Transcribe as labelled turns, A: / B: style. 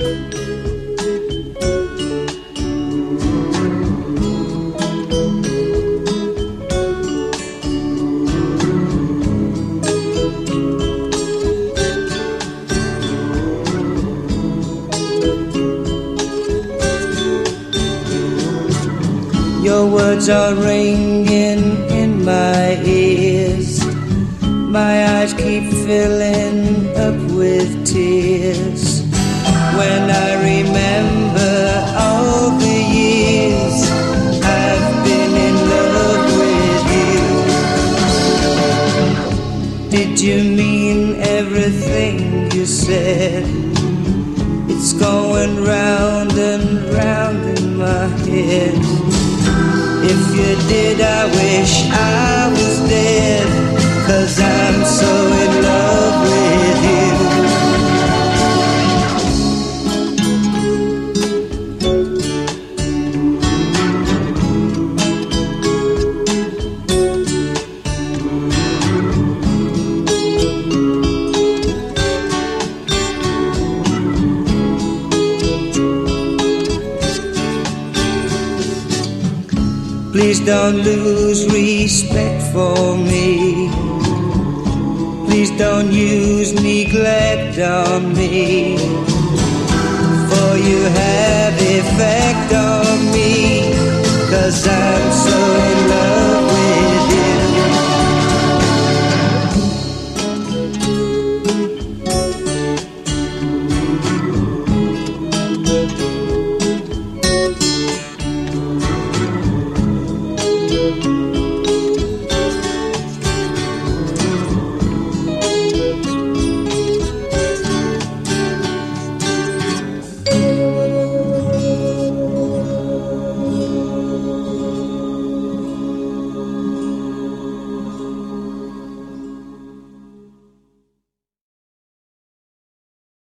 A: Your words are ringing in my ears. My eyes keep filling up with tears when I remember all the years I've been in love with you. Did you mean everything you said? It's going round and round in my head. If you did, I wish I was dead, 'cause I'm so in love with you. Please don't lose respect for me. Please don't use neglect on me, for you have effect on me, 'cause I'm so in love